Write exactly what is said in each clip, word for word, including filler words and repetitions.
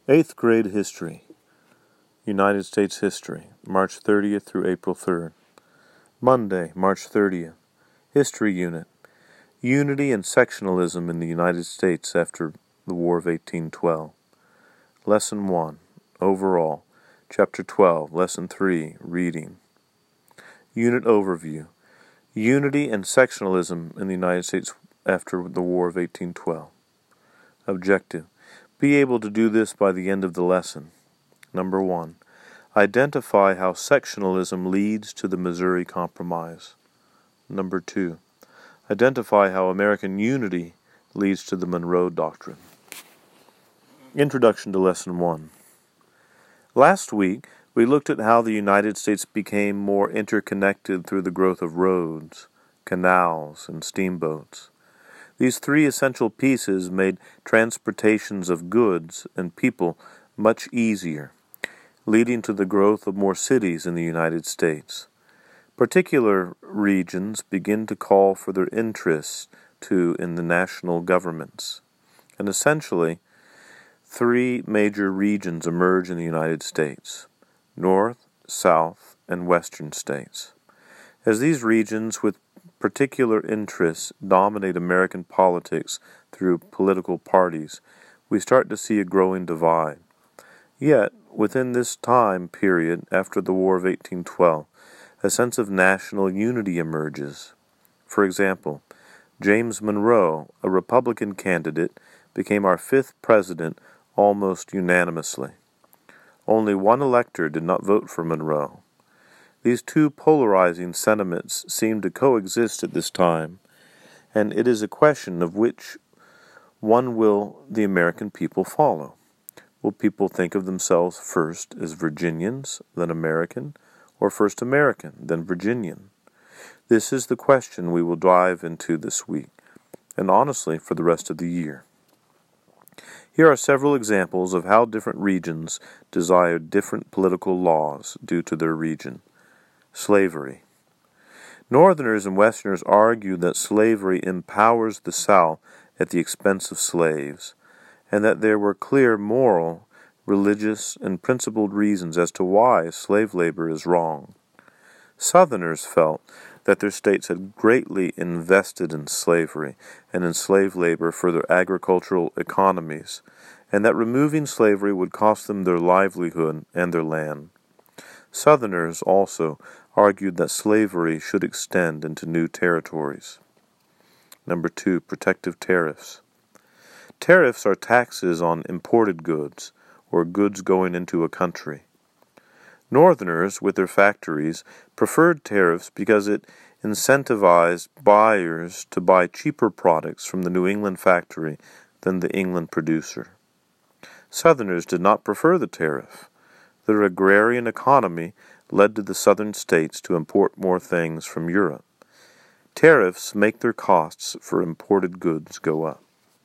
Eighth grade history. United States history, March thirtieth through April third. Monday, March thirtieth. History unit. Unity and sectionalism in the United States after the War of eighteen twelve. Lesson one. Overall. Chapter twelve, Lesson three, Reading. Unit overview. Unity and sectionalism in the United States after the War of eighteen twelve. Objective. Be able to do this by the end of the lesson. Number one. Identify how sectionalism leads to the Missouri Compromise. Number two. Identify how American unity leads to the Monroe Doctrine. Introduction to Lesson one. Last week, we looked at how the United States became more interconnected through the growth of roads, canals, and steamboats. These three essential pieces made transportations of goods and people much easier, leading to the growth of more cities in the United States. Particular regions begin to call for their interests too in the national governments. And essentially, three major regions emerge in the United States: North, South, and Western states. As these regions with particular interests dominate American politics through political parties, we start to see a growing divide. Yet, within this time period after the War of eighteen twelve, a sense of national unity emerges. For example, James Monroe, a Republican candidate, became our fifth president almost unanimously. Only one elector did not vote for Monroe. These two polarizing sentiments seem to coexist at this time, and it is a question of which one will the American people follow. Will people think of themselves first as Virginians, then American, or first American, then Virginian? This is the question we will dive into this week, and honestly for the rest of the year. Here are several examples of how different regions desire different political laws due to their region. Slavery. Northerners and Westerners argue that slavery empowers the South at the expense of slaves, and that there were clear moral, religious, and principled reasons as to why slave labor is wrong. Southerners felt that their states had greatly invested in slavery and in slave labor for their agricultural economies, and that removing slavery would cost them their livelihood and their land. Southerners also argued that slavery should extend into new territories. Number two, protective tariffs. Tariffs are taxes on imported goods, or goods going into a country. Northerners, with their factories, preferred tariffs because it incentivized buyers to buy cheaper products from the New England factory than the England producer. Southerners did not prefer the tariff. Their agrarian economy led to the southern states to import more things from Europe. Tariffs make their costs for imported goods go up.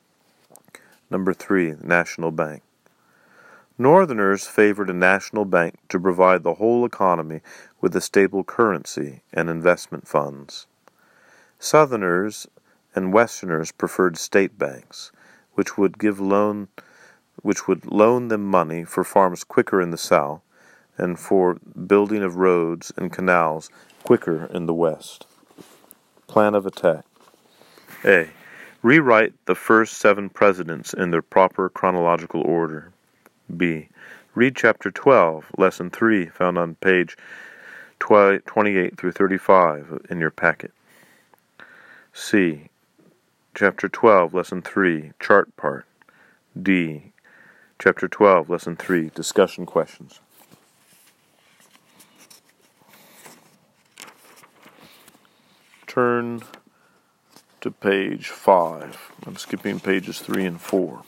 Number three, national bank. Northerners favored a national bank to provide the whole economy with a stable currency and investment funds. Southerners and Westerners preferred state banks, which would give loan, which would loan them money for farms quicker in the South and for building of roads and canals quicker in the West. Plan of attack. A. Rewrite the first seven presidents in their proper chronological order. B. Read Chapter twelve, Lesson three, found on page twenty-eight through thirty-five in your packet. C. Chapter twelve, Lesson three, Chart Part. D. Chapter twelve, Lesson three, Discussion Questions. Turn to page five. I'm skipping pages three and four.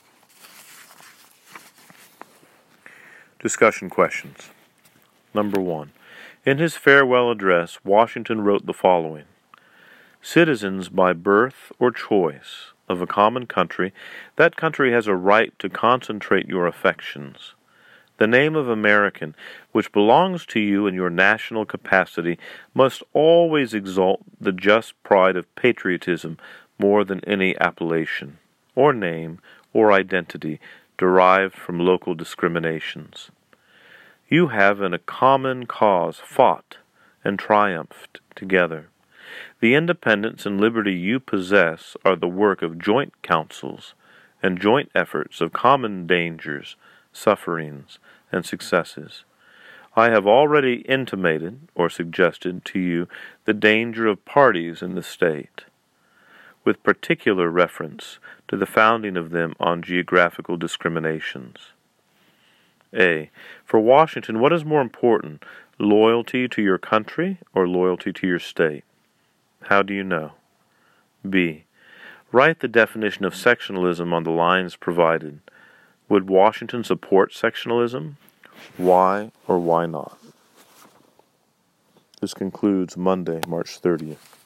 Discussion questions. Number one. In his farewell address, Washington wrote the following: Citizens by birth or choice of a common country, that country has a right to concentrate your affections. The name of American, which belongs to you in your national capacity, must always exalt the just pride of patriotism more than any appellation, or name, or identity derived from local discriminations. You have in a common cause fought and triumphed together. The independence and liberty you possess are the work of joint counsels and joint efforts of common dangers, sufferings, and successes. I have already intimated or suggested to you the danger of parties in the state, with particular reference to the founding of them on geographical discriminations. A. For Washington, what is more important, loyalty to your country or loyalty to your state? How do you know? B. Write the definition of sectionalism on the lines provided. Would Washington support sectionalism? Why or why not? This concludes Monday, March thirtieth.